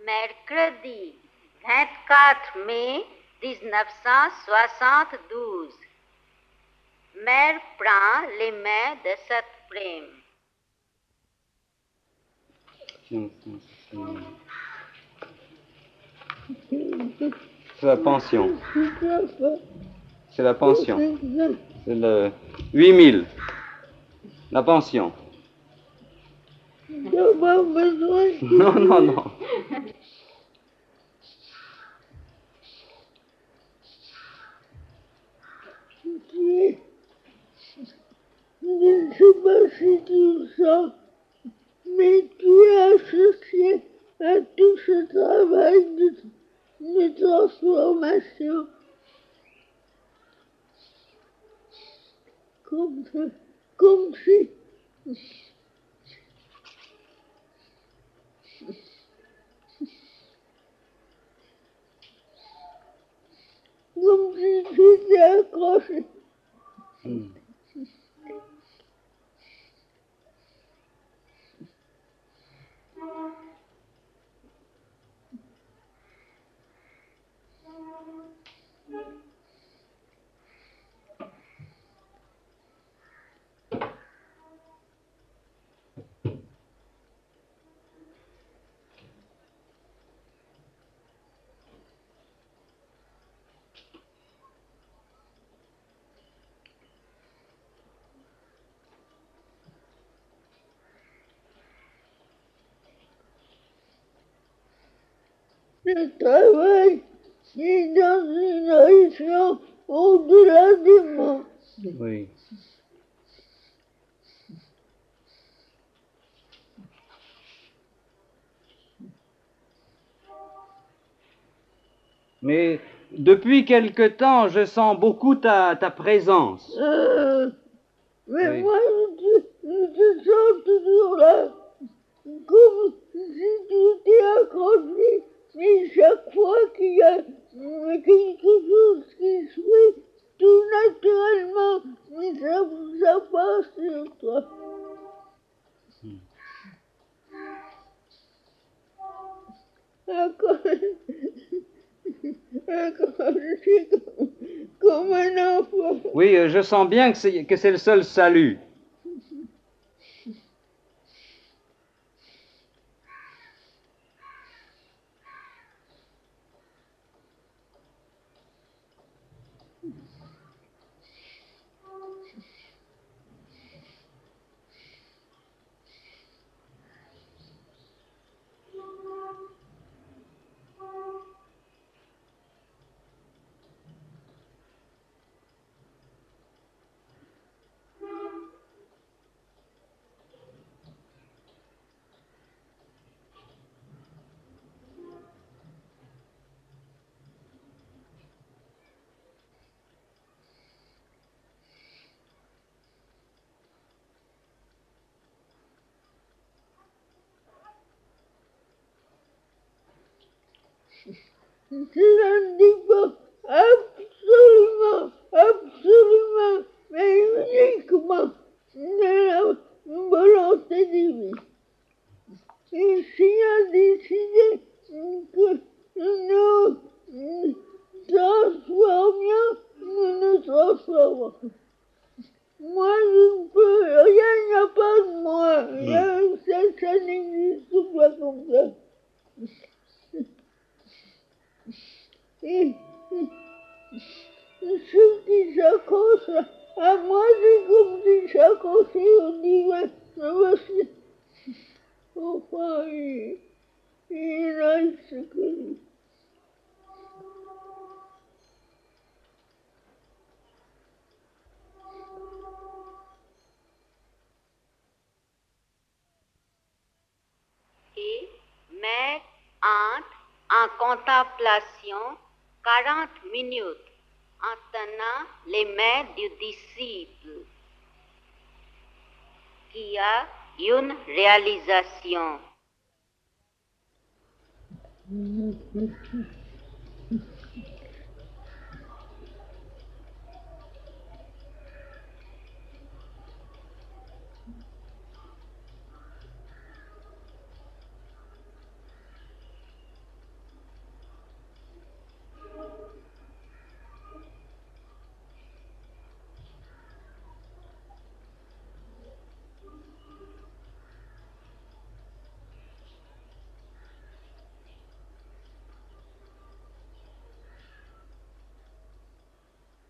Mercredi 24 mai 1972. Mère prend les mains de cette prime. C'est la pension. C'est la pension. C'est le 8000. La pension. Non, non, non. Je ne sais pas si tu le sens, mais tu es associé à tout ce travail de transformation. Comme si tu étais accroché. Le travail est dans une région au-delà du monde. Oui. Mais depuis quelque temps, je sens beaucoup ta présence. Mais Oui. moi, je te sens toujours là, comme si tu étais accroché. Mais chaque fois qu'il y a quelque chose qui se fait, tout naturellement, mais ça passe sur toi. Encore, je suis comme un enfant. Oui, je sens bien que c'est le seul salut. Je ne dis pas absolument, mais uniquement de la volonté divine. Et s'il a décidé que nous transformions, nous nous transformons. Moi, je ne peux rien, il n'y a pas de moi. Ça n'existe pas comme ça. Et ceux qui s'accrochent à moi, c'est comme s'ils s'accrochaient au divin. Voici, enfin, il reste que lui. Et mère entre en contemplation 40 minutes en tenant les mains du disciple qui a une réalisation.